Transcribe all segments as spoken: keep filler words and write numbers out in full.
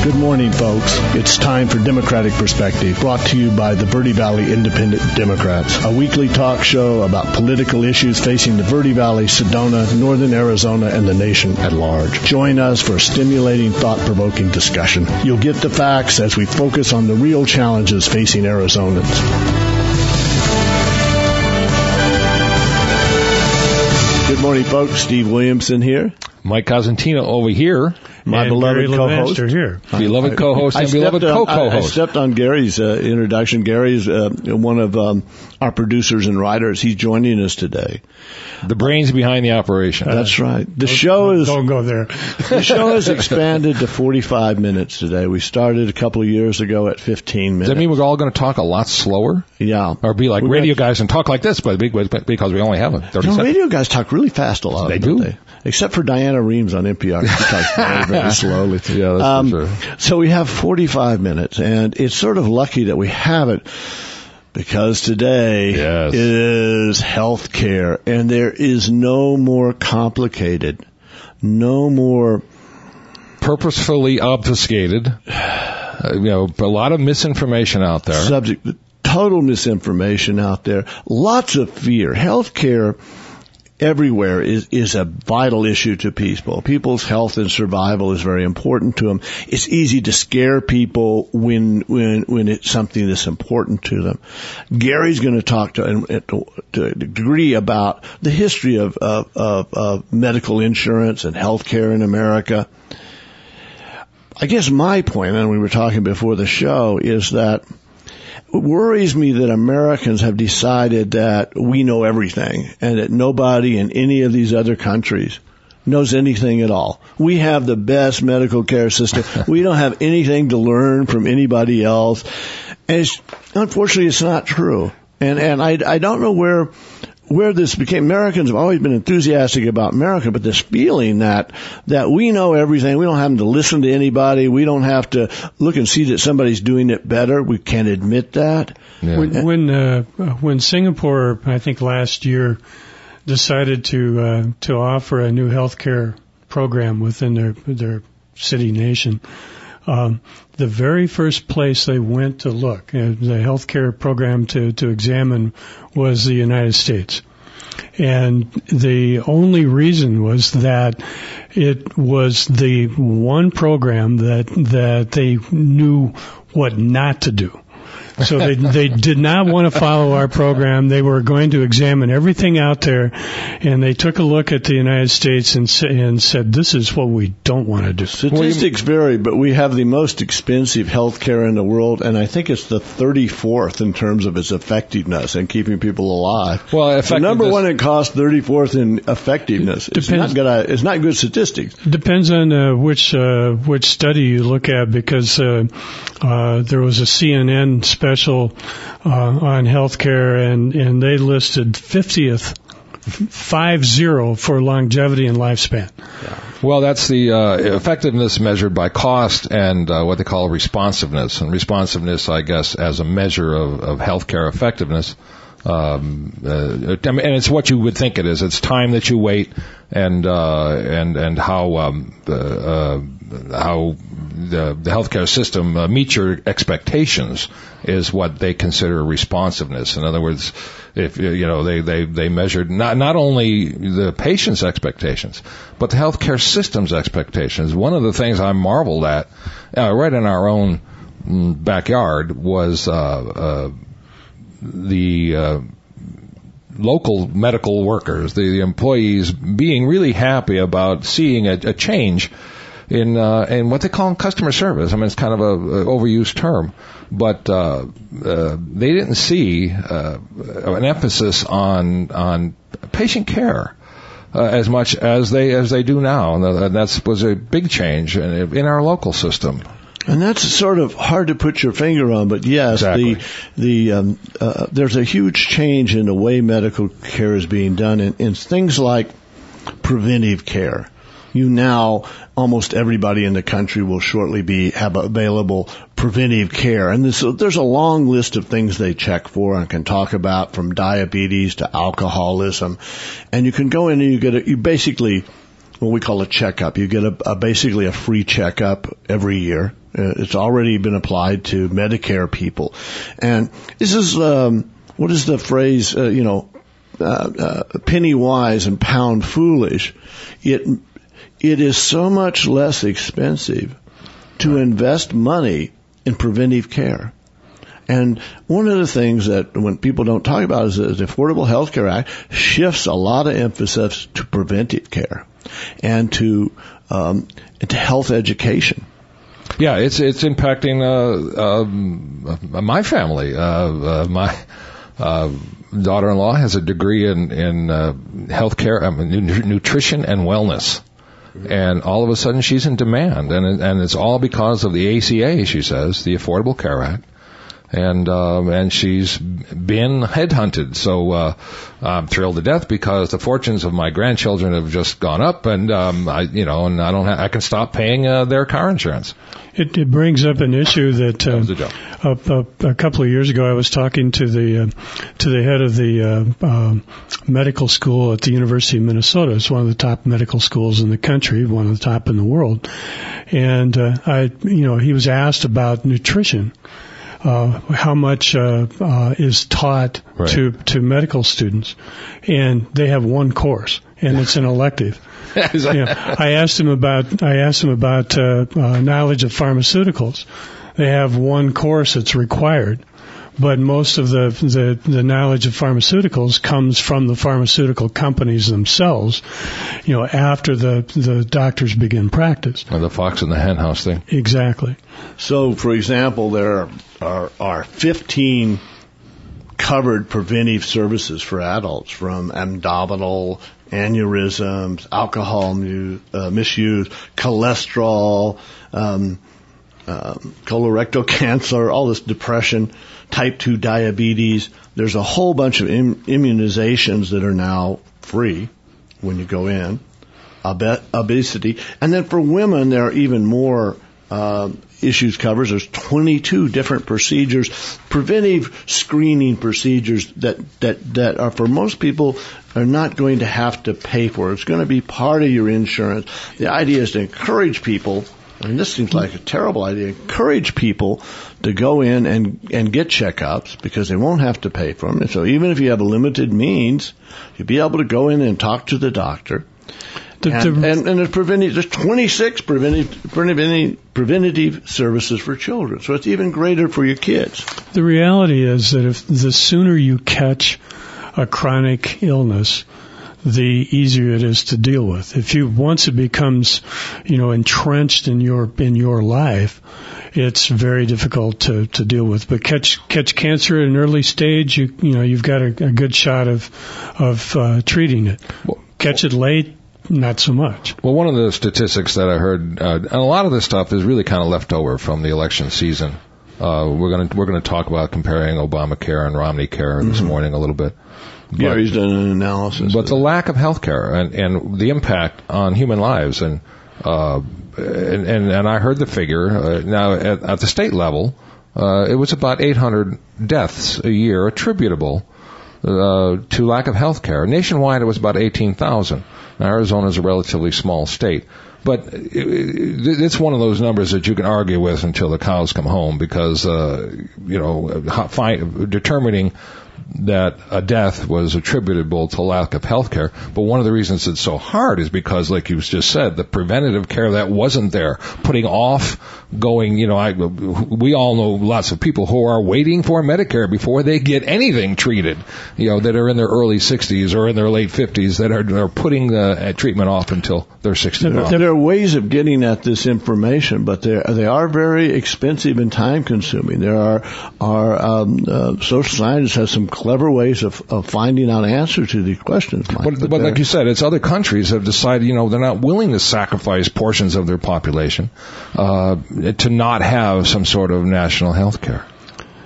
Good morning, folks. It's time for Democratic Perspective, brought to you by the Verde Valley Independent Democrats, a weekly talk show about political issues facing the Verde Valley, Sedona, Northern Arizona, and the nation at large. Join us for a stimulating, thought-provoking discussion. You'll get the facts as we focus on the real challenges facing Arizonans. Good morning, folks. Steve Williamson here. Mike Cosentino over here. My and beloved Gary co-host. Levanster here. Beloved co-host I and beloved stepped on- co-co-host. I, I stepped on Gary's uh, introduction. Gary's uh, one of um, our producers and writers. He's joining us today. The brains behind the operation. That's right. The show is Don't go there. the show has expanded to forty-five minutes today. We started a couple of years ago at fifteen minutes. Does that mean we're all going to talk a lot slower? Yeah. Or be like We're radio gonna- guys and talk like this, but because we only have a thirty You know, seconds. radio guys talk really fast a lot. They don't do. They? Except for Diana Reams on N P R. She talks very, very slowly. Yeah, that's Um, for sure. So we have forty-five minutes, and it's sort of lucky that we have it because today Yes. is health care, and there is no more complicated, no more Purposefully obfuscated. Uh, you know, a lot of misinformation out there. subject, total misinformation out there, lots of fear. Healthcare everywhere is, is a vital issue to people. People's health and survival is very important to them. It's easy to scare people when, when, when it's something that's important to them. Gary's going to talk to, to, to a degree about the history of, of, of, of medical insurance and healthcare in America. I guess my point, and we were talking before the show, is that it worries me that Americans have decided that we know everything and that nobody in any of these other countries knows anything at all. We have the best medical care system. We don't have anything to learn from anybody else. And it's, unfortunately, it's not true. And, and I, I don't know where, where this became. Americans have always been enthusiastic about America, but this feeling that, that we know everything, we don't have to listen to anybody, we don't have to look and see that somebody's doing it better, we can't admit that. Yeah. When when, uh, when Singapore, I think last year, decided to uh, to offer a new healthcare program within their their city nation, um, the very first place they went to look, uh, the healthcare program to to examine, was the United States. And the only reason was that it was the one program that that they knew what not to do. So they they did not want to follow our program. They were going to examine everything out there, and they took a look at the United States and sa- and said, "This is what we don't want to do." Statistics vary, but we have the most expensive health care in the world, and I think it's the thirty-fourth in terms of its effectiveness and keeping people alive. Well, the effectiveness- number one it costs thirty-fourth in effectiveness. It's Depends- not good. It's not good statistics. Depends on uh, which uh, which study you look at, because uh, uh, there was a C N N special uh, on healthcare, and and they listed fiftieth, five zero for longevity and lifespan. Well, that's the uh, effectiveness measured by cost and uh, what they call responsiveness. And responsiveness, I guess, as a measure of, of healthcare effectiveness. Um, uh, I mean, and it's what you would think it is. It's time that you wait, and uh, and and how um, uh, uh, how the, the healthcare system uh, meets your expectations is what they consider responsiveness. In other words, if you know they they they measured not not only the patient's expectations, but the healthcare system's expectations. One of the things I marveled at, uh, right in our own mm, backyard, was uh, uh, the uh, local medical workers, the, the employees, being really happy about seeing a, a change in uh, in what they call customer service. I mean, it's kind of a, a overused term, but uh, uh, they didn't see uh, an emphasis on on patient care uh, as much as they as they do now, and that was a big change in, in our local system. And that's sort of hard to put your finger on, but yes, Exactly. the the um, uh, there's a huge change in the way medical care is being done, in, in things like preventive care. You now, almost everybody in the country will shortly be have available preventive care, and this, there's a long list of things they check for and can talk about, from diabetes to alcoholism, and you can go in and you get a, you basically what we call a checkup. You get a, a basically a free checkup every year. Uh, it's already been applied to Medicare people, and this is um, what is the phrase? Uh, you know, uh, uh, penny wise and pound foolish. It it is so much less expensive to invest money in preventive care. And one of the things that when people don't talk about is that the Affordable Health Care Act shifts a lot of emphasis to preventive care and to um, to health education. Yeah, it's it's impacting uh, um, my family. Uh, uh, my uh, daughter-in-law has a degree in in uh, healthcare, I mean, nutrition and wellness. And all of a sudden she's in demand, and and it's all because of the A C A, she says, the Affordable Care Act. And, um, and she's been headhunted. So, uh, I'm thrilled to death because the fortunes of my grandchildren have just gone up, and, um, I, you know, and I don't ha- I can stop paying, uh, their car insurance. It, it brings up an issue that, uh, that a, a, a couple of years ago I was talking to the, uh, to the head of the, uh, um, medical school at the University of Minnesota. It's one of the top medical schools in the country, one of the top in the world. And, uh, I, you know, he was asked about nutrition. Uh, how much uh, uh, is taught right. to to medical students, and they have one course, and it's an elective. Yeah. I asked him about I asked him about uh, uh, knowledge of pharmaceuticals. They have one course that's required, but most of the, the the knowledge of pharmaceuticals comes from the pharmaceutical companies themselves. You know, after the the doctors begin practice. Or the fox in the hen house thing. Exactly. So, for example, there are, are fifteen covered preventive services for adults, from abdominal aneurysms, alcohol mu- uh, misuse, cholesterol, um, um, colorectal cancer, all this depression, type two diabetes. There's a whole bunch of im- immunizations that are now free when you go in, Ob- obesity. And then for women, there are even more uh, issues covered. There's twenty-two different procedures, preventive screening procedures that, that, that are for most people are not going to have to pay for. It's going to be part of your insurance. The idea is to encourage people, and this seems like a terrible idea, encourage people to go in and, and get checkups because they won't have to pay for them. And so even if you have limited means, you'll be able to go in and talk to the doctor. The, and, the, and, and there's, preventive, there's twenty-six preventive, preventive, preventative services for children. So it's even greater for your kids. The reality is that if the sooner you catch a chronic illness, the easier it is to deal with. If you, once it becomes, you know, entrenched in your, in your life, it's very difficult to, to deal with. But catch, catch cancer at an early stage, you, you know, you've got a, a good shot of, of, uh, treating it. Catch it late, not so much. Well, one of the statistics that I heard, uh, and a lot of this stuff is really kind of left over from the election season. Uh, we're going to, we're going to talk about comparing Obamacare and Romney care this mm-hmm. morning a little bit. But, yeah, he's done an analysis. But the lack of health care and, and the impact on human lives. And, uh, and, and, and I heard the figure, uh, now at, at the state level, uh, it was about eight hundred deaths a year attributable, uh, to lack of health care. Nationwide, it was about eighteen thousand. Now, Arizona is a relatively small state. But it, it, it's one of those numbers that you can argue with until the cows come home because, uh, you know, find, determining that a death was attributable to lack of health care. But one of the reasons it's so hard is because, like you just said, the preventative care that wasn't there, putting off going, you know, I, we all know lots of people who are waiting for Medicare before they get anything treated, you know, that are in their early sixties or in their late fifties that are, are putting the treatment off until they're sixty-five. There, there are ways of getting at this information, but they they are very expensive and time consuming. There are, are um, uh, social scientists have some clever ways of, of finding out answers to these questions, Mike. But, but, but like you said, it's other countries have decided, you know, they're not willing to sacrifice portions of their population uh, to not have some sort of national health care.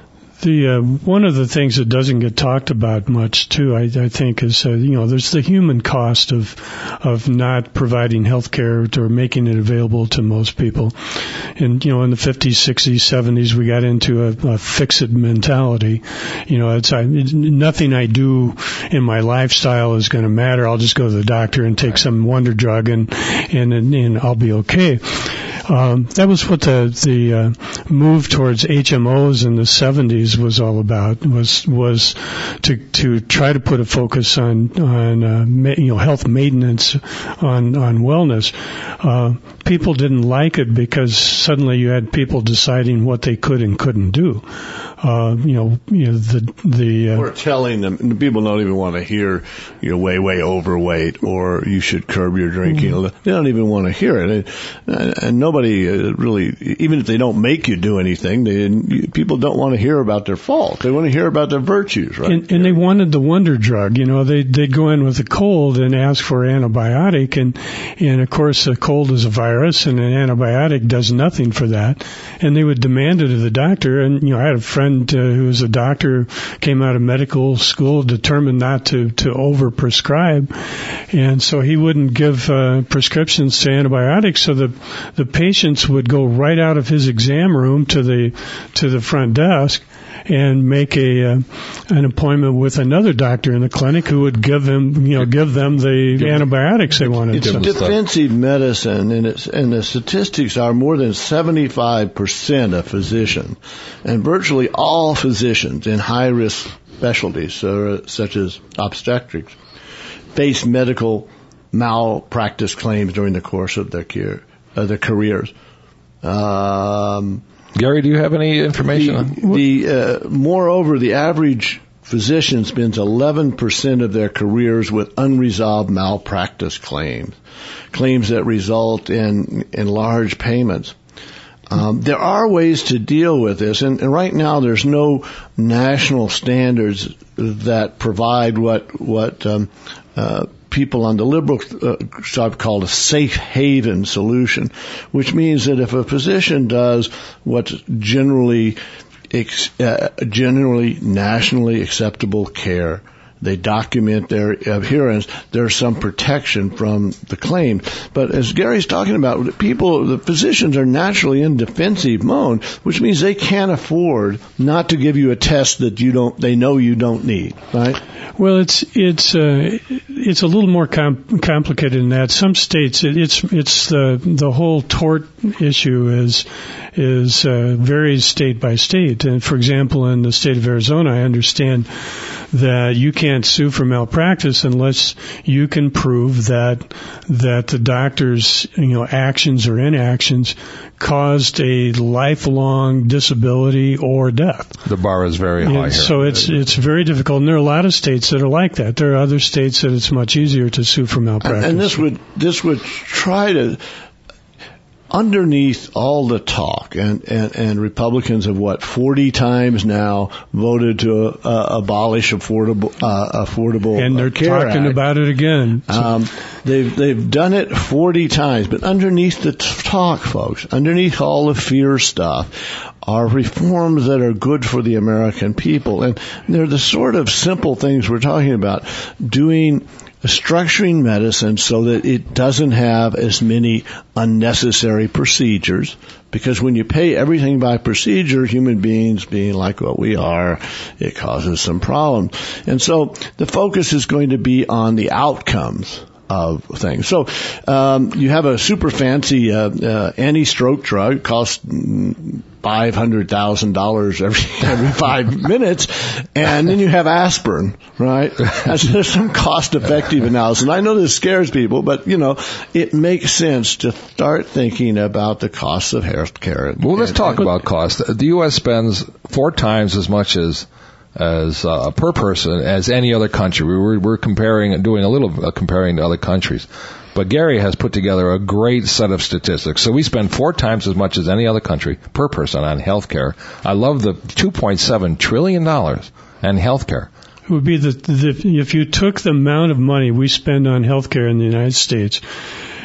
The uh, one of the things that doesn't get talked about much too, I, I think, is uh, you know there's the human cost of of not providing health care or making it available to most people. And you know, in the fifties, sixties, seventies, we got into a, a fix-it mentality. You know, it's I, nothing I do in my lifestyle is going to matter. I'll just go to the doctor and take some wonder drug, and and and, and I'll be okay. Um, that was what the the uh, move towards H M Os in the seventies was all about. Was was to to try to put a focus on on uh, ma- you know health maintenance, on on wellness. Uh, people didn't like it because suddenly you had people deciding what they could and couldn't do. Uh, you know, you know the the. Uh, or telling them, people don't even want to hear you're way way overweight or you should curb your drinking. Mm-hmm. They don't even want to hear it, and, and nobody really, even if they don't make you do anything, they, people don't want to hear about their fault. They want to hear about their virtues, right? And, and they wanted the wonder drug. You know, they they'd go in with a cold and ask for an antibiotic, and and of course a cold is a virus, and an antibiotic does nothing for that. And they would demand it of the doctor. And you know, I had a friend uh, who was a doctor, came out of medical school, determined not to to over prescribe, and so he wouldn't give uh, prescriptions to antibiotics. So the the patients would go right out of his exam room to the to the front desk and make a uh, an appointment with another doctor in the clinic who would give him, you know, give them the give antibiotics they wanted. It's to. defensive medicine, and it's and the statistics are more than seventy-five percent of physicians, and virtually all physicians in high risk specialties, so, such as obstetrics, face medical malpractice claims during the course of their care, uh, their careers. Um, Gary, do you have any information? The, the uh, moreover, the average physician spends eleven percent of their careers with unresolved malpractice claims, claims that result in in large payments. Um, there are ways to deal with this, and, and right now there's no national standards that provide what what um, uh, people on the liberal uh, side call a safe haven solution, which means that if a physician does what's generally ex, uh, generally nationally acceptable care, they document their adherence, there's some protection from the claim. But as Gary's talking about, people, the physicians are naturally in defensive mode, which means they can't afford not to give you a test that you don't, they know you don't need, right? Well, it's it's uh, it's a little more com- complicated than that. Some states, it, it's it's the the whole tort issue is is uh, varies state by state. And for example, in the state of Arizona, I understand that you can't sue for malpractice unless you can prove that that the doctor's, you know, actions or inactions caused a lifelong disability or death. The bar is very high yeah, here. So it's it's very difficult, and there are a lot of states that are like that. There are other states that it's much easier to sue for malpractice. And this would this would try to, underneath all the talk, and, and, and Republicans have, what, forty times now voted to uh, abolish affordable uh, affordable and they're care talking Act. about it again. So. Um, they've they've done it forty times, but underneath the talk, folks, underneath all the fear stuff, are reforms that are good for the American people, and they're the sort of simple things we're talking about, doing. Structuring medicine so that it doesn't have as many unnecessary procedures, because when you pay everything by procedure, human beings being like what we are, it causes some problems. And so the focus is going to be on the outcomes of things. So um, you have a super fancy uh, uh, anti-stroke drug, costs five hundred thousand dollars every every five minutes, and then you have aspirin, right? There's some cost-effective analysis. And I know this scares people, but, you know, it makes sense to start thinking about the costs of health care. Well, let's talk about cost. The U S spends four times as much as as uh, per person as any other country. We were, we're comparing, doing a little uh, comparing to other countries. But Gary has put together a great set of statistics. So we spend four times as much as any other country per person on health care. I love the two point seven trillion dollars on health care. It would be the, the if you took the amount of money we spend on health care in the United States,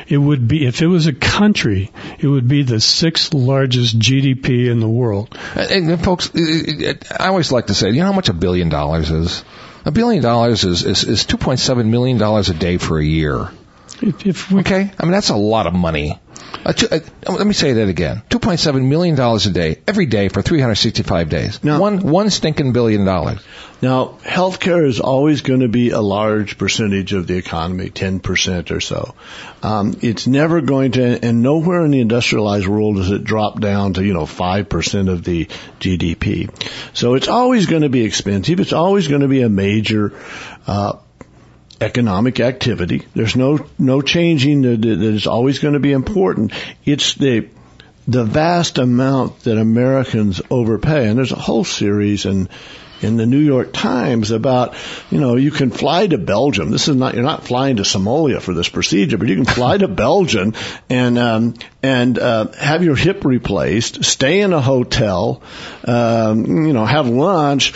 it would be, if it was a country, it would be the sixth largest G D P in the world. And, and folks, I always like to say, you know how much a billion dollars is? A billion dollars is, is, is two point seven million dollars a day for a year. If, if we, okay? I mean, that's a lot of money. Uh, two, uh, let me say that again. two point seven million dollars a day, every day for three hundred sixty-five days. Now, one, one stinking billion dollars. Now, healthcare is always going to be a large percentage of the economy, ten percent or so. Um, it's never going to, and nowhere in the industrialized world does it drop down to, you know, five percent of the G D P. So it's always going to be expensive. It's always going to be a major, uh, economic activity. There's no, no changing that, that it's always going to be important. It's the, the vast amount that Americans overpay. And there's a whole series and, in the New York Times about, you know, you can fly to Belgium. This is not, you're not flying to Somalia for this procedure, but you can fly to Belgium and, um, and, uh, have your hip replaced, stay in a hotel, um, you know, have lunch,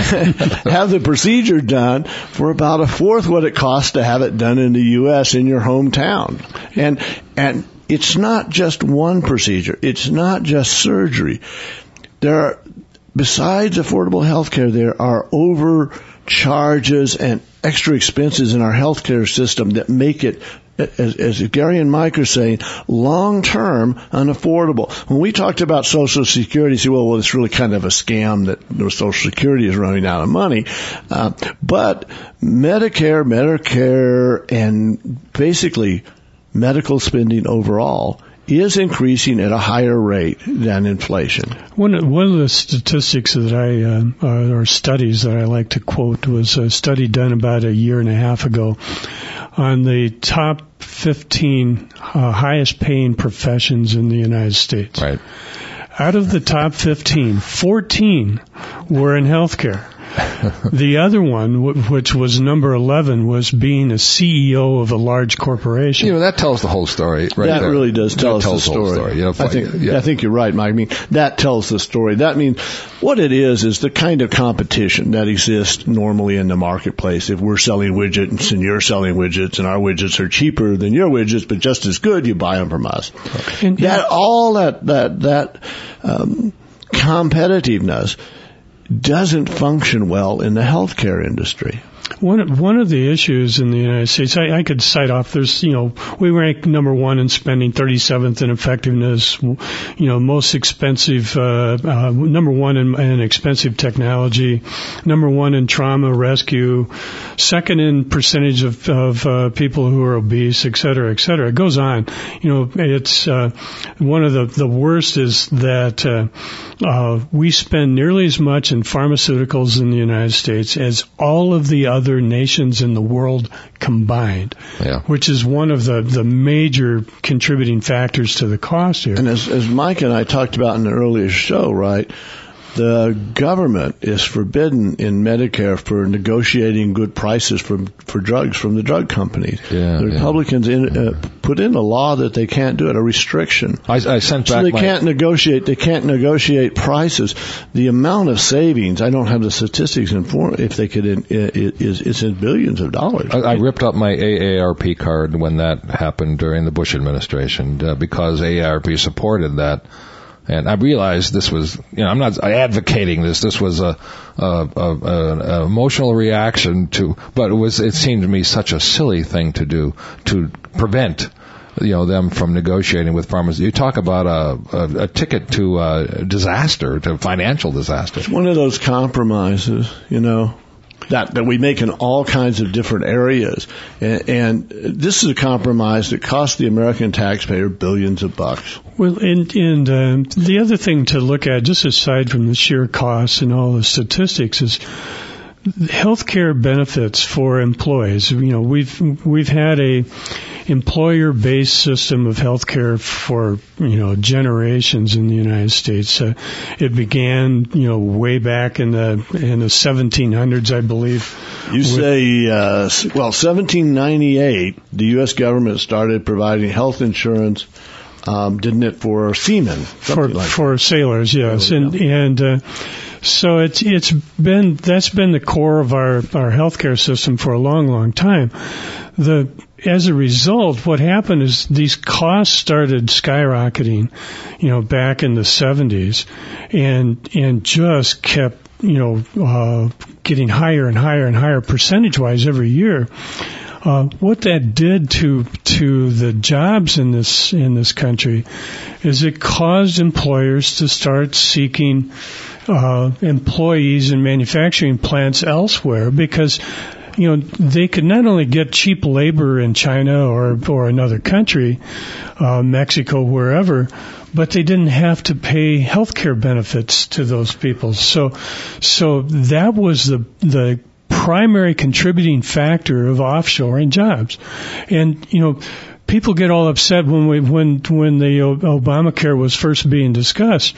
have the procedure done for about a fourth what it costs to have it done in the U S in your hometown. And, and it's not just one procedure. It's not just surgery. There are, Besides affordable health care, there are overcharges and extra expenses in our healthcare system that make it, as, as Gary and Mike are saying, long-term unaffordable. When we talked about Social Security, you say, well, well, it's really kind of a scam that Social Security is running out of money. Uh, but Medicare, Medicare, and basically medical spending overall is increasing at a higher rate than inflation. One one of the statistics that I, uh, uh, or studies that I like to quote was a study done about a year and a half ago on the top fifteen uh, highest paying professions in the United States. Right. Out of the top fifteen, fourteen were in healthcare. The other one, which was number eleven, was being a C E O of a large corporation. You know, that tells the whole story, right? That there. really does tell that us the story. The story. You know, I think, yeah. I think you're right, Mike. I mean, that tells the story. That means what it is is the kind of competition that exists normally in the marketplace. If we're selling widgets and you're selling widgets and our widgets are cheaper than your widgets, but just as good, you buy them from us. And that all that that that um, competitiveness doesn't function well in the healthcare industry. One one of the issues in the United States, I, I could cite off. There's, you know, we rank number one in spending, thirty-seventh in effectiveness. You know, most expensive, uh, uh number one in, in expensive technology, number one in trauma rescue, second in percentage of of uh, people who are obese, et cetera, et cetera. It goes on. You know, it's uh, one of the the worst is that uh, uh, we spend nearly as much in pharmaceuticals in the United States as all of the other other nations in the world combined, yeah. which is one of the, the major contributing factors to the cost here. And as, as Mike and I talked about in the earlier show, right, the government is forbidden in Medicare for negotiating good prices for for drugs from the drug companies. Yeah, the Republicans yeah. in, uh, put in a law that they can't do it, a restriction. I, I sent back so they my... can't negotiate. They can't negotiate prices. The amount of savings, I don't have the statistics in for if they could. In, is it's in billions of dollars. I, I ripped up my A A R P card when that happened during the Bush administration uh, because A A R P supported that. And I realized this was, you know, I'm not advocating this. This was a, a, a, a, a emotional reaction to, but it was, it seemed to me such a silly thing to do to prevent, you know, them from negotiating with farmers. You talk about a, a, a ticket to uh, disaster, to financial disaster. It's one of those compromises, you know. That, that we make in all kinds of different areas. And, and this is a compromise that costs the American taxpayer billions of bucks. Well, and, and um, the other thing to look at, just aside from the sheer costs and all the statistics, is healthcare benefits for employees. You know, we've we've had a employer-based system of healthcare for, you know, generations in the United States. Uh, it began, you know, way back in the in the seventeen hundreds, I believe. You say, uh, well, seventeen ninety-eight, the U S government started providing health insurance, um, didn't it, for seamen? For like for that. sailors, yes, Sailors, and yeah. and. Uh, So it's it's been that's been the core of our our healthcare system for a long, long time. The as a result, what happened is these costs started skyrocketing, you know, back in the seventies, and and just kept, you know, uh, getting higher and higher and higher percentage-wise every year. Uh, what that did to to the jobs in this in this country is it caused employers to start seeking uh, employees in manufacturing plants elsewhere, because you know they could not only get cheap labor in China or or another country, uh, Mexico, wherever, but they didn't have to pay health care benefits to those people. So so that was the the primary contributing factor of offshoring jobs. And, you know, people get all upset when we, when, when the Obamacare was first being discussed.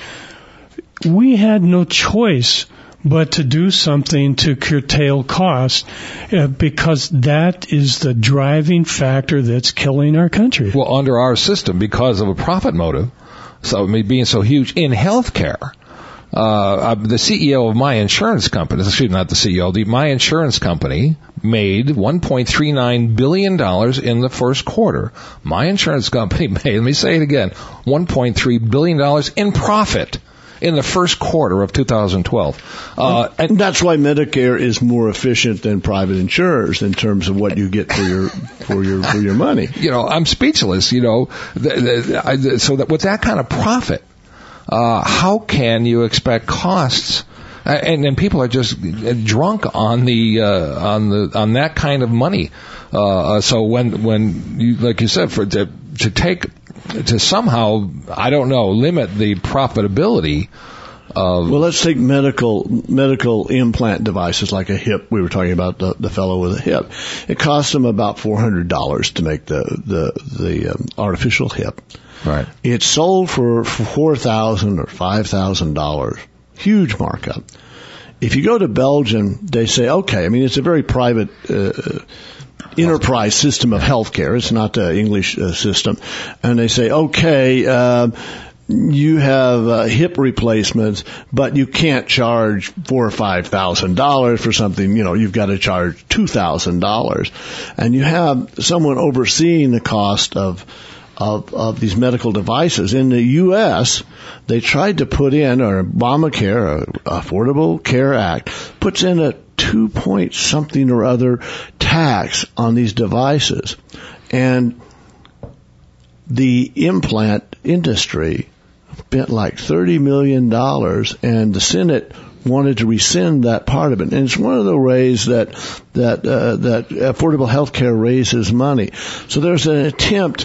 We had no choice but to do something to curtail costs, uh, because that is the driving factor that's killing our country. Well, under our system, because of a profit motive, so I mean, being so huge in healthcare, Uh, the C E O of my insurance company, excuse me, not the C E O, the, my insurance company made one point three nine billion dollars in the first quarter. My insurance company made, let me say it again, one point three billion dollars in profit in the first quarter of two thousand twelve. Uh, and that's why Medicare is more efficient than private insurers in terms of what you get for your for your for your money. You know, I'm speechless. You know, the, the, I, so that with that kind of profit, Uh, how can you expect costs? Uh, and then people are just drunk on the uh, on the on that kind of money. Uh, so when when you, like you said, for to to take to somehow, I don't know, limit the profitability of. Well, let's take medical medical implant devices like a hip. We were talking about the, the fellow with a hip. It costs them about four hundred dollars to make the the the um, artificial hip. Right. It's sold for four thousand dollars or five thousand dollars. Huge markup. If you go to Belgium, they say, okay, I mean, it's a very private uh, enterprise system of healthcare. It's not the English uh, system. And they say, okay, uh, you have uh, hip replacements, but you can't charge four or five thousand dollars for something. You know, you've got to charge two thousand dollars, and you have someone overseeing the cost of Of, of these medical devices. In the U S, they tried to put in, or Obamacare, Affordable Care Act, puts in a two point something or other tax on these devices. And the implant industry spent like thirty million dollars, and the Senate wanted to rescind that part of it. And it's one of the ways that, that, uh, that affordable health care raises money. So there's an attempt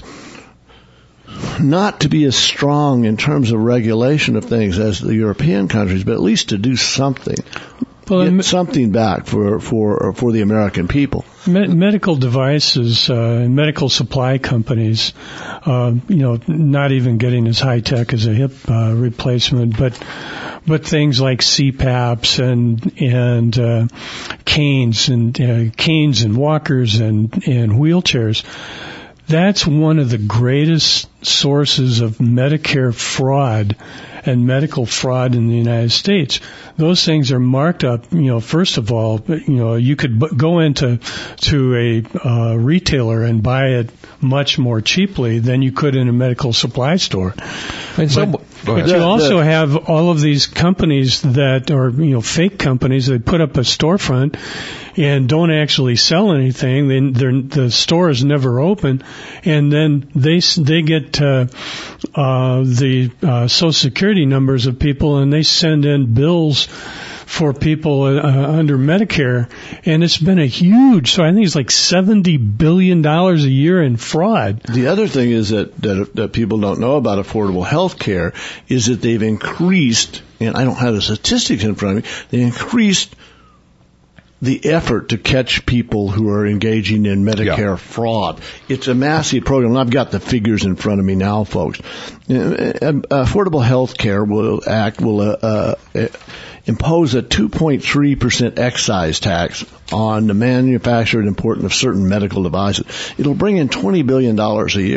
not to be as strong in terms of regulation of things as the European countries, but at least to do something, well, get something back for for for the American people. Me- medical devices uh, and medical supply companies, uh, you know, not even getting as high tech as a hip uh, replacement, but but things like C PAPs and and uh, canes and uh, canes and walkers and and wheelchairs. That's one of the greatest sources of Medicare fraud and medical fraud in the United States. Those things are marked up, you know, first of all, you know, you could b- go into to a uh, retailer and buy it much more cheaply than you could in a medical supply store. And so, but, but you also have all of these companies that are, you know, fake companies that put up a storefront and don't actually sell anything. They, the store is never open, and then they they get uh, uh, the uh, Social Security numbers of people, and they send in bills for people uh, under Medicare, and it's been a huge. So I think it's like seventy billion dollars a year in fraud. The other thing is that, that that people don't know about affordable health care is that they've increased, and I don't have the statistics in front of me. They increased the effort to catch people who are engaging in Medicare yeah. fraud. It's a massive program. I've got the figures in front of me now, folks. Affordable Health Care will Act will uh, uh, impose a two point three percent excise tax on the manufacture and import of certain medical devices. It'll bring in twenty billion dollars a year.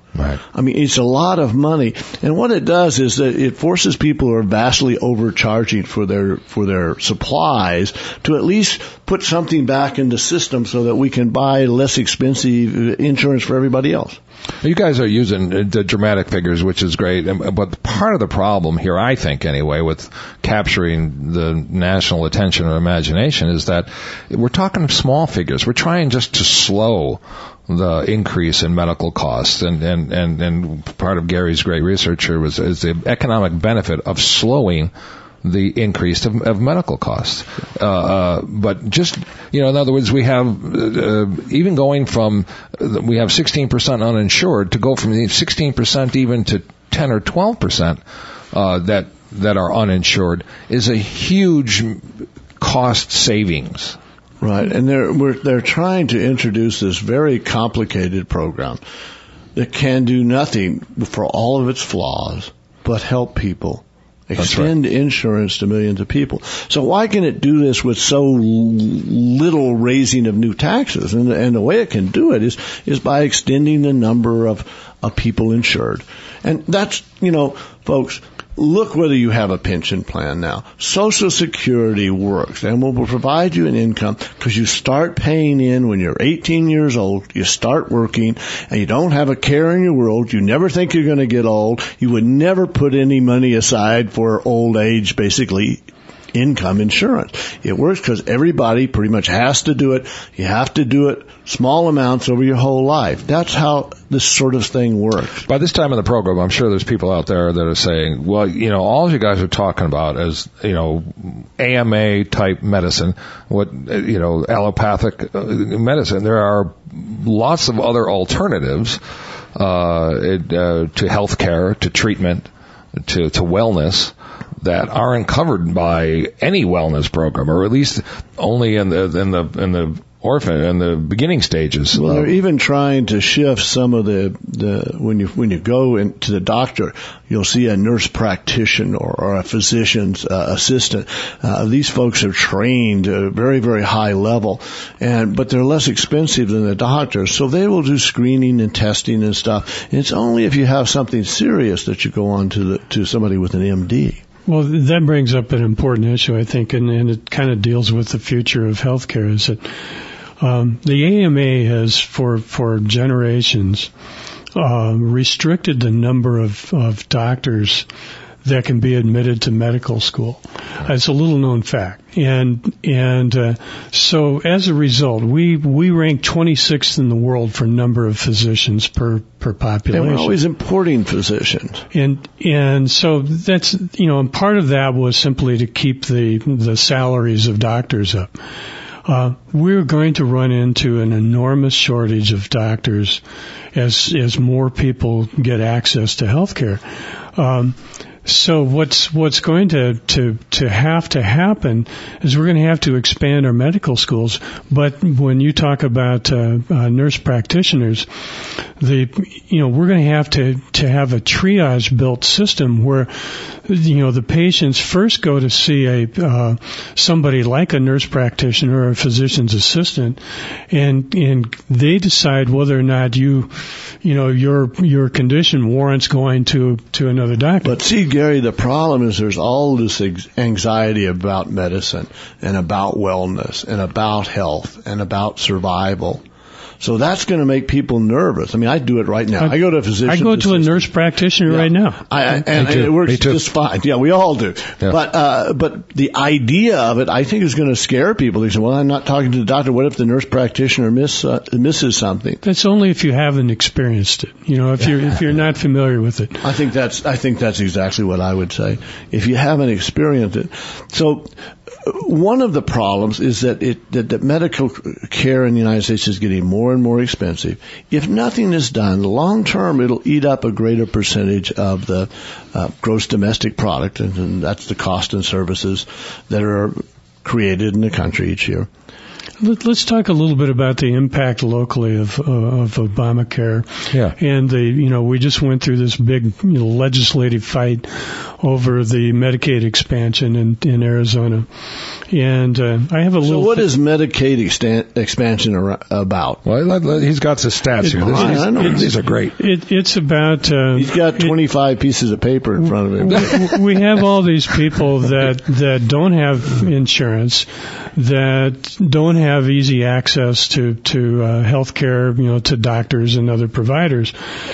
Right. I mean, it's a lot of money, and what it does is that it forces people who are vastly overcharging for their for their supplies to at least put something back in the system so that we can buy less expensive insurance for everybody else. You guys are using the dramatic figures, which is great, but part of the problem here, I think anyway, with capturing the national attention or imagination is that we're talking small figures. We're trying just to slow the increase in medical costs, and, and, and, and part of Gary's great research here was is the economic benefit of slowing the increase of, of medical costs. Uh, uh, but just, you know, in other words, we have, uh, even going from, uh, we have sixteen percent uninsured to go from sixteen percent even to ten or twelve percent, uh, that, that are uninsured is a huge cost savings. Right. And they're, we're, they're trying to introduce this very complicated program that can do nothing for all of its flaws, but help people. Extend right. insurance to millions of people. So why can it do this with so little raising of new taxes? And, and the way it can do it is, is by extending the number of, of people insured. And that's, you know, folks, look whether you have a pension plan now. Social Security works and will provide you an income because you start paying in when you're eighteen years old. You start working and you don't have a care in your world. You never think you're going to get old. You would never put any money aside for old age, basically income insurance. It works because everybody pretty much has to do it. You have to do it small amounts over your whole life. That's how this sort of thing works. By this time in the program, I'm sure there's people out there that are saying, well, you know, all you guys are talking about is, you know, A M A type medicine, what, you know, allopathic medicine. There are lots of other alternatives, uh, it, uh to health care, to treatment, to, to wellness, that aren't covered by any wellness program, or at least only in the in the in the orphan in the beginning stages. Well, they're even trying to shift some of the the when you when you go in, to the doctor, you'll see a nurse practitioner or, or a physician's uh, assistant. Uh, these folks are trained at a very very high level, and but they're less expensive than the doctors, so they will do screening and testing and stuff. And it's only if you have something serious that you go on to the to somebody with an M D. Well, that brings up an important issue, I think, and, and it kind of deals with the future of healthcare. Is that um, the A M A has, for for generations, uh, restricted the number of, of doctors that can be admitted to medical school. It's a little known fact, and and uh, so as a result, we we rank twenty-sixth in the world for number of physicians per per population. And we're always importing physicians, and and so that's you know, and part of that was simply to keep the the salaries of doctors up. Uh, we're going to run into an enormous shortage of doctors as as more people get access to healthcare. Um, So what's what's going to, to, to have to happen is we're going to have to expand our medical schools. But when you talk about uh, uh, nurse practitioners, the you know we're going to have to, to have a triage built system where you know the patients first go to see a uh, somebody like a nurse practitioner or a physician's assistant, and and they decide whether or not you you know your your condition warrants going to to another doctor. But see, Gary, the problem is there's all this anxiety about medicine and about wellness and about health and about survival. So that's going to make people nervous. I mean, I do it right now. I, I go to a physician. I go to assistant. a nurse practitioner yeah. right now. I, I, and, and it works just fine. Yeah, we all do. Yeah. But uh, but the idea of it, I think, is going to scare people. They say, well, I'm not talking to the doctor. What if the nurse practitioner miss, uh, misses something? That's only if you haven't experienced it. You know, if you're if you're not familiar with it. I think that's I think that's exactly what I would say. If you haven't experienced it, so. One of the problems is that it that, that medical care in the United States is getting more and more expensive. If nothing is done, long term, it'll eat up a greater percentage of the uh, gross domestic product, and, and that's the cost and services that are created in the country each year. Let, let's talk a little bit about the impact locally of uh, of Obamacare. Yeah. And the you know we just went through this big you know, legislative fight over the Medicaid expansion in, in Arizona. And uh, I have a little. So what th- is Medicaid extan- expansion ar- about? Well, let, let, he's got the stats It- here. This, I- these, I know. these are great. It, it's about. Uh, He's got it- twenty-five pieces of paper in front of him. we we have all these people that that don't have insurance, that don't have easy access to to uh, health care, you know, to doctors and other providers.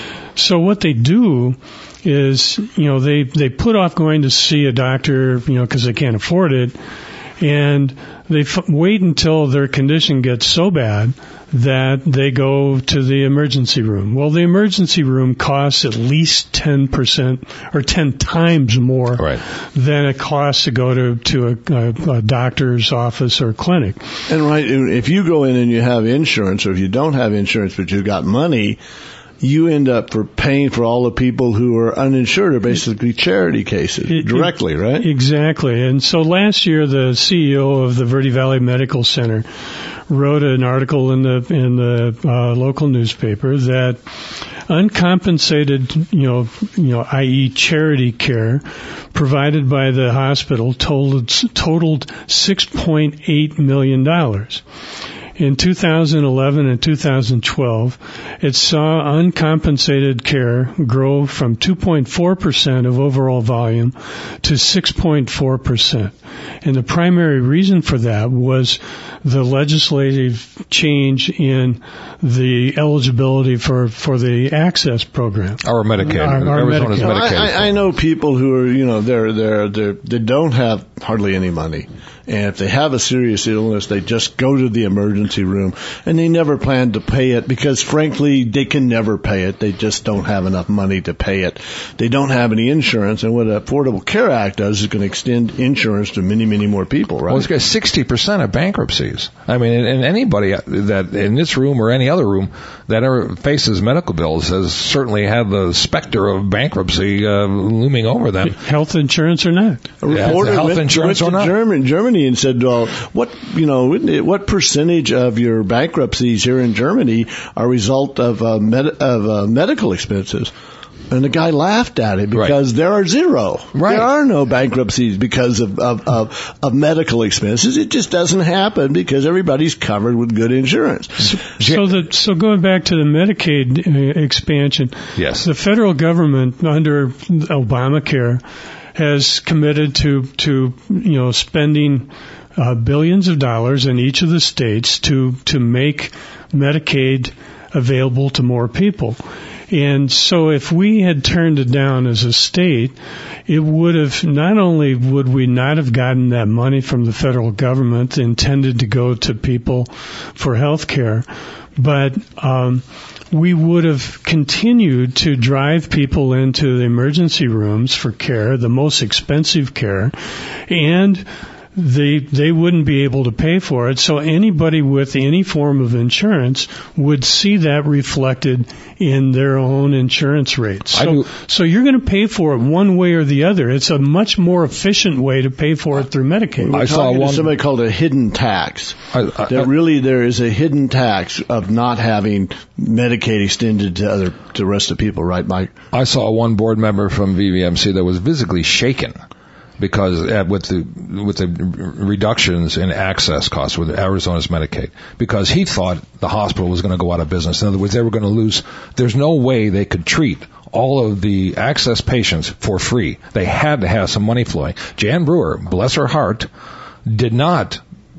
So what they do is, you know, they they put off going to see a doctor, you know, because they can't afford it, and they f- wait until their condition gets so bad that they go to the emergency room. Well, the emergency room costs at least ten percent or ten times more Right. than it costs to go to, to a, a, a doctor's office or clinic. And right, if you go in and you have insurance, or if you don't have insurance but you've got money, you end up for paying for all the people who are uninsured, are basically charity cases It- directly, it- right? Exactly. And so last year, the C E O of the Verde Valley Medical Center wrote an article in the in the uh, local newspaper that uncompensated, you know, you know, that is, charity care provided by the hospital totaled totaled six point eight million dollars. In two thousand eleven and two thousand twelve, it saw uncompensated care grow from two point four percent of overall volume to six point four percent. And the primary reason for that was the legislative change in the eligibility for, for the access program. Our Medicaid. Our- our Arizona's Medicaid. Medicaid. I, I, I know people who are, you know, they're, they're, they're, they don't have hardly any money. And if they have a serious illness, they just go to the emergency room, and they never plan to pay it because, frankly, they can never pay it. They just don't have enough money to pay it. They don't have any insurance, and what the Affordable Care Act does is going to extend insurance to many, many more people, right? Well, it's got sixty percent of bankruptcies. I mean, and, and anybody that in this room or any other room that ever faces medical bills has certainly had the specter of bankruptcy uh, looming over them. Health insurance or not. A Yeah, reporter health went, insurance went or to not. Germany, Germany and said, well, what, you know, what percentage of your bankruptcies here in Germany are a result of, uh, med- of uh, medical expenses? And the guy laughed at it because Right. there are zero. Right. There are no bankruptcies because of, of, of, of medical expenses. It just doesn't happen because everybody's covered with good insurance. So the so going back to the Medicaid uh, expansion, Yes. the federal government under Obamacare has committed to to you know spending uh, billions of dollars in each of the states to to make Medicaid available to more people. And so if we had turned it down as a state, it would have, not only would we not have gotten that money from the federal government intended to go to people for health care, but um, we would have continued to drive people into the emergency rooms for care, the most expensive care, and they they wouldn't be able to pay for it. So anybody with any form of insurance would see that reflected in their own insurance rates. I So, do- so you're going to pay for it one way or the other. It's a much more efficient way to pay for it through Medicaid. We're I saw talking to one- somebody called a hidden tax. I- I- That really there is a hidden tax of not having Medicaid extended to other to the rest of the people, right, Mike? I saw one board member from V V M C that was visibly shaken because uh, with the with the reductions in access costs with Arizona's Medicaid, because he thought the hospital was going to go out of business. In other words, they were going to lose. There's no way they could treat all of the access patients for free. They had to have some money flowing. Jan Brewer, bless her heart, did not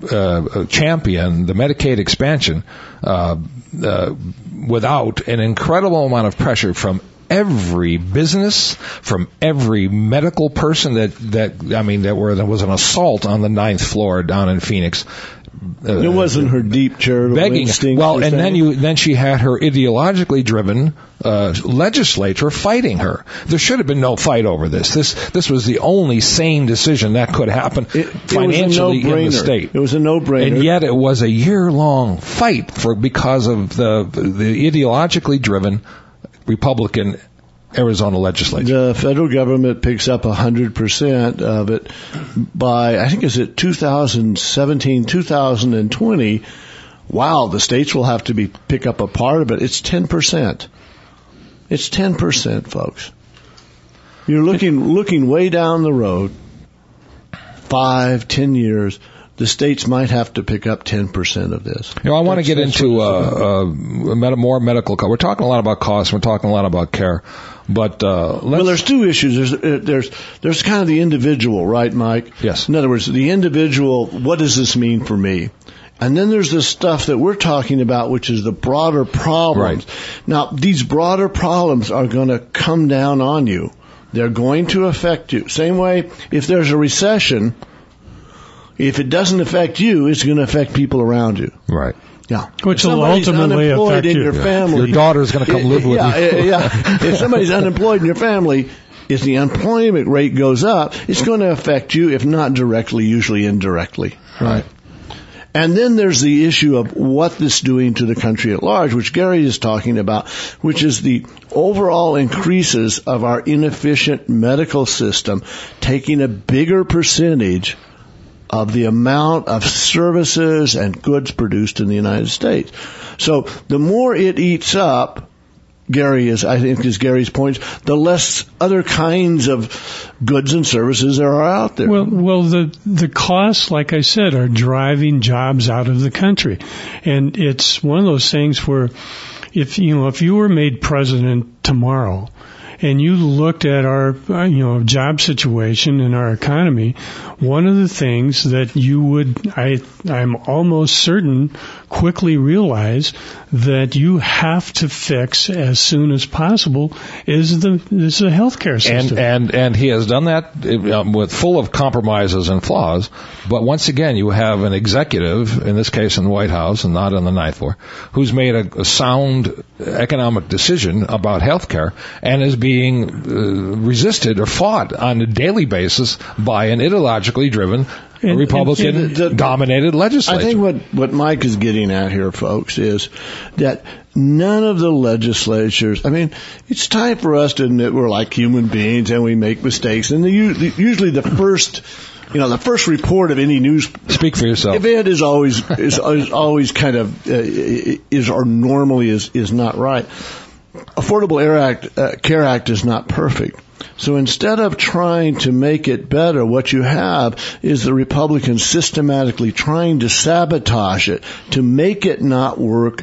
uh, champion the Medicaid expansion uh, uh, without an incredible amount of pressure from every business, from every medical person that, that I mean, that were there was an assault on the ninth floor down in Phoenix. Uh, It wasn't her deep charitable begging. instinct. Well, you're and then saying? you then she had her ideologically driven uh, legislature fighting her. There should have been no fight over this. This this was the only sane decision that could happen It- it financially was a no-brainer. in the state. It was a no-brainer. And yet it was a year-long fight for because of the the ideologically driven Republican Arizona legislature? The federal government picks up one hundred percent of it by, I think, is it two thousand seventeen, two thousand twenty. Wow, the states will have to be pick up a part of it. It's ten percent. It's ten percent, folks. You're looking looking way down the road, five, ten years. The states might have to pick up ten percent of this. You know, I want to get into uh, uh, med- more medical costs. We're talking a lot about costs. We're talking a lot about care. But uh, let's... Well, there's two issues. There's, there's there's kind of the individual, right, Mike? Yes. In other words, the individual, what does this mean for me? And then there's the stuff that we're talking about, which is the broader problems. Right. Now, these broader problems are going to come down on you. They're going to affect you. Same way, if there's a recession, if it doesn't affect you, it's going to affect people around you. Right. Yeah. Which will ultimately affect in you. your Yeah. family. Your daughter's going to come live with yeah, you. yeah, yeah. If somebody's unemployed in your family, if the unemployment rate goes up, it's going to affect you, if not directly, usually indirectly. Right. And then there's the issue of what this is doing to the country at large, which Gary is talking about, which is the overall increases of our inefficient medical system taking a bigger percentage of the amount of services and goods produced in the United States. So the more it eats up, Gary is, I think is Gary's point, the less other kinds of goods and services there are out there. Well, well, the the costs, like I said, are driving jobs out of the country, and it's one of those things where, if you know, if you were made president tomorrow, and you looked at our, you know, job situation in our economy, one of the things that you would, I, I'm almost certain, quickly realize that you have to fix as soon as possible is the is the healthcare system. And and and he has done that um, with full of compromises and flaws. But once again, you have an executive, in this case in the White House and not on the ninth floor, who's made a, a sound economic decision about healthcare and is being uh, resisted or fought on a daily basis by an ideologically driven And- Republican-dominated legislature. I think what, what Mike is getting at here, folks, is that none of the legislatures, I mean, it's time for us to admit we're like human beings and we make mistakes. And the, usually the first, you know, the first report of any news Speak for yourself. event is always, is, is always kind of, uh, is or normally is, is not right. Affordable Care Act, uh, Care Act is not perfect. So instead of trying to make it better, what you have is the Republicans systematically trying to sabotage it, to make it not work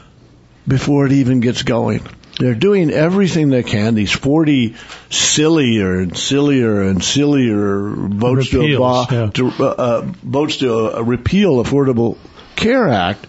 before it even gets going. They're doing everything they can. These forty sillier and sillier and sillier votes Repeals, to, yeah. to uh, uh, votes to uh, repeal Affordable Care Act.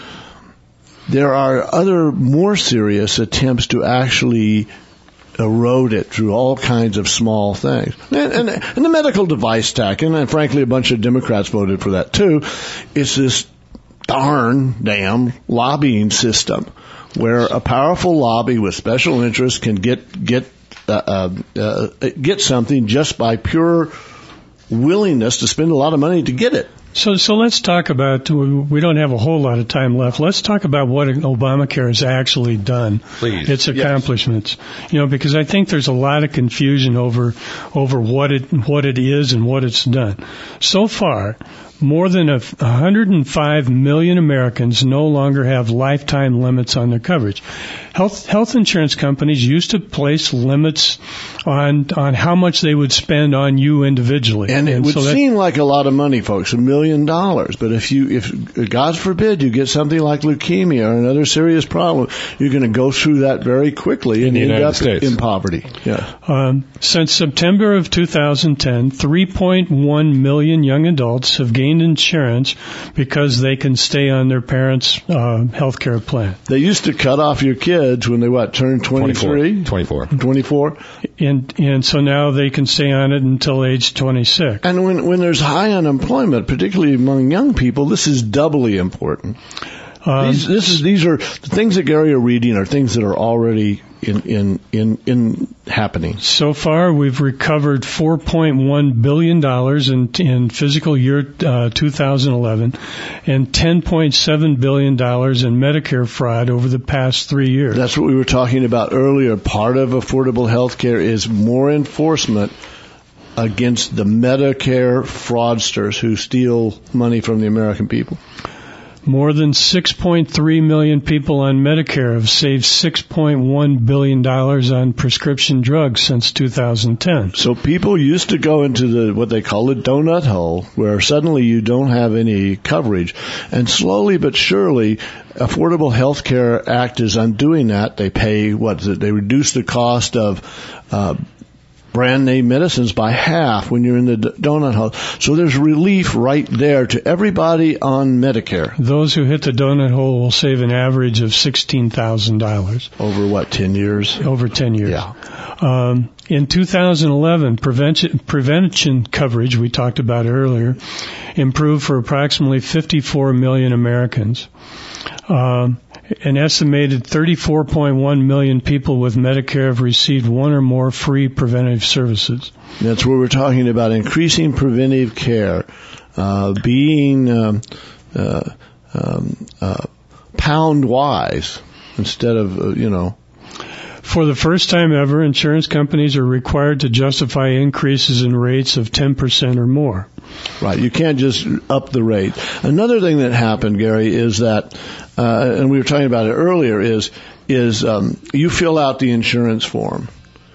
There are other more serious attempts to actually erode it through all kinds of small things. And, and, and the medical device tax, and, and frankly a bunch of Democrats voted for that too, is this darn damn lobbying system where a powerful lobby with special interests can get get uh, uh, uh, get something just by pure willingness to spend a lot of money to get it. So, so let's talk about, we don't have a whole lot of time left. Let's talk about what Obamacare has actually done. Please. Its accomplishments. Yes. You know, because I think there's a lot of confusion over, over what it, what it is and what it's done. So far, more than a one hundred five million Americans no longer have lifetime limits on their coverage. Health health insurance companies used to place limits on on how much they would spend on you individually, and it and would so that, seem like a lot of money, folks, a million dollars. But if you, if God forbid, you get something like leukemia or another serious problem, you're going to go through that very quickly and end up in poverty. Yeah. Um, since September of two thousand ten, three point one million young adults have gained insurance because they can stay on their parents' uh, health care plan. They used to cut off your kids when they, what, turned twenty-three? twenty-four. twenty-four. And, and so now they can stay on it until age twenty-six. And when, when there's high unemployment, particularly among young people, this is doubly important. Um, these, this is, these are, the things that Gary are reading are things that are already in, in, in, in happening? So far, we've recovered four point one billion dollars in, in fiscal year uh, two thousand eleven and ten point seven billion dollars in Medicare fraud over the past three years. That's what we were talking about earlier. Part of affordable health care is more enforcement against the Medicare fraudsters who steal money from the American people. More than six point three million people on Medicare have saved six point one billion dollars on prescription drugs since two thousand ten. So people used to go into the what they call the donut hole, where suddenly you don't have any coverage. And slowly but surely, Affordable Health Care Act is undoing that. They pay, what is it, they reduce the cost of uh brand name medicines by half when you're in the donut hole. So there's relief right there to everybody on Medicare. Those who hit the donut hole will save an average of sixteen thousand dollars. Over what, ten years? Over ten years. Yeah. Um, in two thousand eleven, prevention, prevention coverage, we talked about earlier, improved for approximately fifty-four million Americans. Um, An estimated thirty-four point one million people with Medicare have received one or more free preventive services. That's where we're talking about increasing preventive care, uh, being um, uh, um, uh, pound-wise instead of, uh, you know. For the first time ever, insurance companies are required to justify increases in rates of ten percent or more. Right. You can't just up the rate. Another thing that happened, Gary, is that, uh, and we were talking about it earlier, is is um, you fill out the insurance form.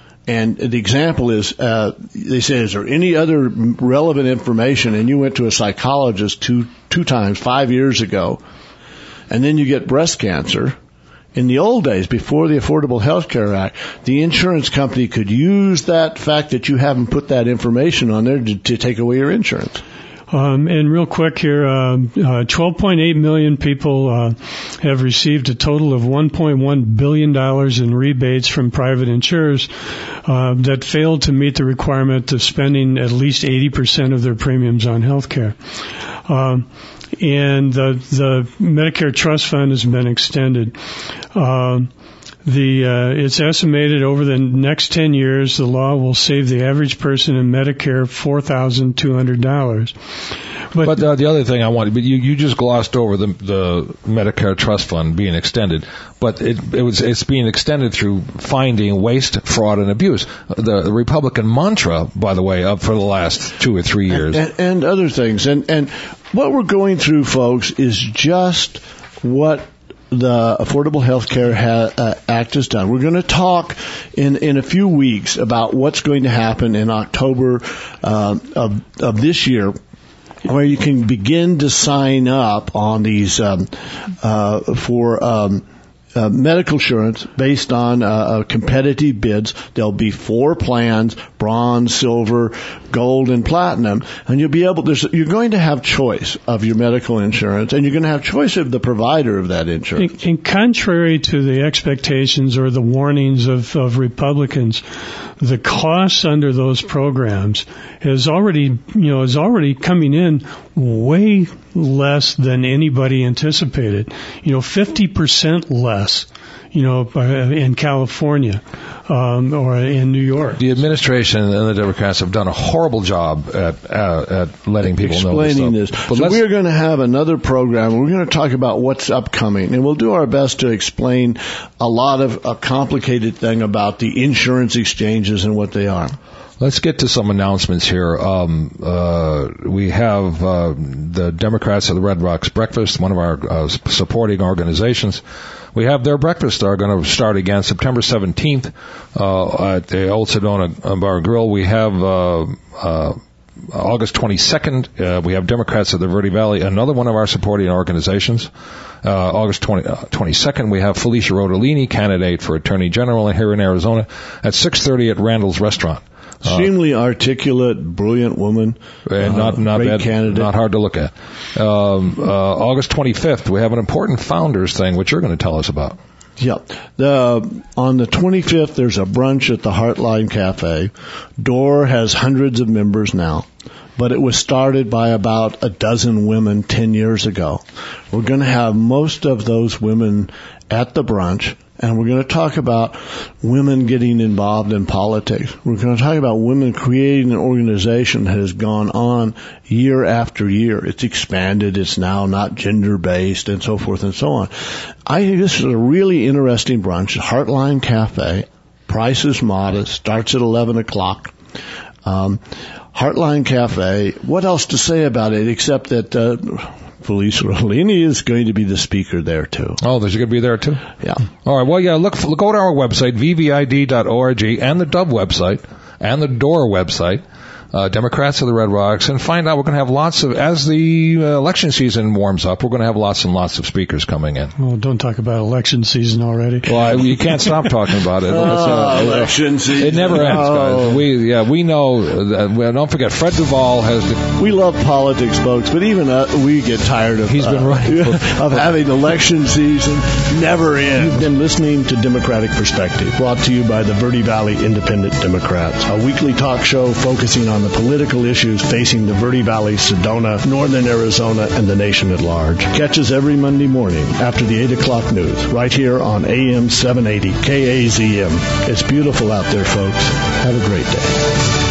And the example is, uh, they say, is there any other relevant information? And you went to a psychologist two two times, five years ago, and then you get breast cancer. In the old days, before the Affordable Health Care Act, the insurance company could use that fact that you haven't put that information on there to, to take away your insurance. Um, and real quick here, uh, uh, twelve point eight million people uh, have received a total of one point one billion dollars in rebates from private insurers uh, that failed to meet the requirement of spending at least eighty percent of their premiums on health care. Um, and the, the Medicare Trust Fund has been extended. Um, The uh, it's estimated over the next ten years, the law will save the average person in Medicare four thousand two hundred dollars. But, but uh, the other thing I wanted, but you, you just glossed over the the Medicare Trust Fund being extended, but it, it was it's being extended through finding waste, fraud, and abuse. The, the Republican mantra, by the way, up for the last two or three years, and, and, and other things. And and what we're going through, folks, is just what the Affordable Health Care ha- uh, Act has done. We're going to talk in, in a few weeks about what's going to happen in October uh, of, of this year, where you can begin to sign up on these um, uh, for um, uh, medical insurance based on uh, uh, competitive bids. There'll be four plans: bronze, silver, gold, and platinum, and you'll be able. There's, you're going to have choice of your medical insurance, and you're going to have choice of the provider of that insurance. And, and contrary to the expectations or the warnings of, of Republicans, the costs under those programs is already, you know, is already coming in way less than anybody anticipated. You know, fifty percent less, you know, in California um, or in New York. The administration and the Democrats have done a horrible job at uh, at letting people explaining know this. this. So we're going to have another program. We're going to talk about what's upcoming, and we'll do our best to explain a lot of a complicated thing about the insurance exchanges and what they are. Let's get to some announcements here. Um, uh, we have uh, the Democrats of the Red Rocks Breakfast, one of our uh, supporting organizations. We have their breakfast are going to start again September seventeenth uh, at the Old Sedona Bar Grill. We have uh, uh, August twenty-second. Uh, we have Democrats of the Verde Valley, another one of our supporting organizations. Uh, August twenty-second, we have Felicia Rodolini, candidate for Attorney General here in Arizona, at six thirty at Randall's Restaurant. Extremely uh, articulate, brilliant woman. And uh, not not great bad, candidate. Not hard to look at. Um, uh, August twenty-fifth, we have an important founders thing, which you're going to tell us about. Yeah. The, on the twenty-fifth, there's a brunch at the Heartline Cafe. D O R has hundreds of members now, but it was started by about a dozen women ten years ago. We're going to have most of those women at the brunch. And we're going to talk about women getting involved in politics. We're going to talk about women creating an organization that has gone on year after year. It's expanded. It's now not gender-based and so forth and so on. I think this is a really interesting brunch. Heartline Cafe. Price is modest. Starts at eleven o'clock. Um, Heartline Cafe. What else to say about it except that uh, Felice Rollini is going to be the speaker there, too. Oh, there's going to be there, too? Yeah. All right. Well, yeah, look, look go to our website, v v i d dot org, and the Dove website, and the D O R website, uh, Democrats of the Red Rocks, and find out we're going to have lots of, as the uh, election season warms up, we're going to have lots and lots of speakers coming in. Well, don't talk about election season already. Well, I, you can't stop talking about it. Oh, uh, election season. It never ends, guys. We, yeah, we know, that, well, don't forget, Fred Duvall has the... We love politics, folks, but even uh, we get tired of, He's been uh, right. of having election season never ends. You've been listening to Democratic Perspective, brought to you by the Verde Valley Independent Democrats, a weekly talk show focusing on the political issues facing the Verde Valley, Sedona, northern Arizona, and the nation at large. Catch us every Monday morning after the eight o'clock news, right here on A M seven eighty K A Z M. It's beautiful out there, folks. Have a great day.